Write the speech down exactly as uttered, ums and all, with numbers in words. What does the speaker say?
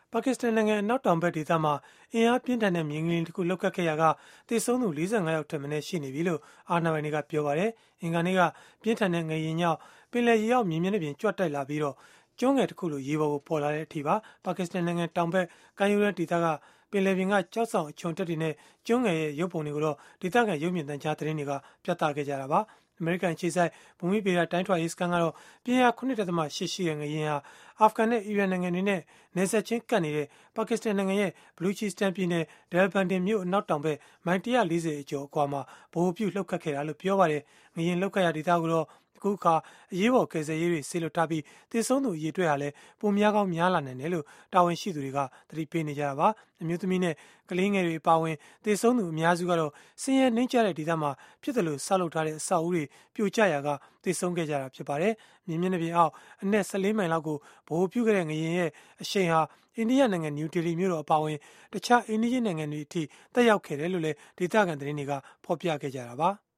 ပါကစ္စတန်နိုင်ငံအနောက်တောင်ဘက်ဒေသမှာအင်အားပြင်းထန်တဲ့မြေငလျင်တစ်ခုလှုပ်ခတ်ခဲ့ရာကသေဆုံးသူ၄၅ ယောက်ထက်မနည်းရှိနေပြီလို့အာဏာပိုင်တွေကပြောပါတယ်။အင်္ဂါနေ့ကပြင်းထန်တဲ့ငလျင်ကြောင့်ပင်လယ်ရေအောက်မြေမျက်နှာပြင်ကြွတိုက်လာပြီးတော့ကျွန်းငယ်တစ်ခုလိုရေပေါ်ကိုပေါ်လာတဲ့အထိပါပါကစ္စတန်နိုင်ငံတောင်ဘက်ကမ်းရိုးတန်းဒေသကပင်လယ်ပြင်ကကြောက်ဆောင်အချုံတက်တွေနဲ့ကျွန်းငယ်ရဲ့ရုပ်ပုံတွေကိုတော့ဒေသခံရုပ်မြင်သံကြားသတင်းတွေကပြသခဲ့ကြတာပါ။အမေရိကန်ခြေဆိုင်ဘူမိဗေဒတိုင်းထွာရေးစခန်းကတော့ပြင်းအား ခုနစ်ဒသမရှစ် ရှိတဲ့ငလျင်ဟာအာဖဂန်နဲ့အီရန်နိုင်ငံတွေနဲ့နယ်စပ်ချင်းကပ်နေတဲ့ပါကစ္စတန်နိုင်ငံရဲ့ဘလူချီစတန်ပြည်နယ်ဒဲလ်ဘန်ဒင်မြို့အနောက်တောင်ဘက်မိုင် ၁၄၀ အကျော်အကွာမှာဗဟိုပြုလှုပ်ခတ်ခဲ့တာလို့ပြောပါတယ်။ငလျင်လှုပ်ခတ်ရာဒေသကိုတော့အခုအခါအရေးပေါ်ကယ်ဆယ်ရေးတွေဆေးလွှတ်ထားပြီးသေဆုံးသူအရေအတွက်ဟာလည်းပိုများကောင်းများလာနိုင်တယ်လို့တာဝန်ရှိသူတွေကသတိပေးနေကြတာပါ။အမျိုးသမီးနဲ့ကလေးငယ်တွေအပါအဝင်သေဆုံးသူအများစုကတော့ဆင်းရဲနှိမ့်ကျတဲ့ဒေသမှာဖြစ်တယ်လို့ဆောက်လုပ်ထားတဲ့အဆောက်အဦတွေပြိုကျရာကသေဆုံးခဲ့ကြတာဖြစ်ပါတယ်။မြင်းမျက်နှာပြင်အောက်အနက်၁၄မိုင်လောက်ကိုဗဟိုပြုခဲ့တဲ့ငလျင်ရဲ့အရှိန်ဟာအိန္ဒိယနိုင်ငံနယူးဒေလီမြို့တော်အပါအဝင်တခြားအိန္ဒိယနိုင်ငံတွေအထိတက်ရောက်ခဲ့တယ်လို့လည်းဒေသခံသတင်းတွေကဖော်ပြခဲ့ကြတာပါ။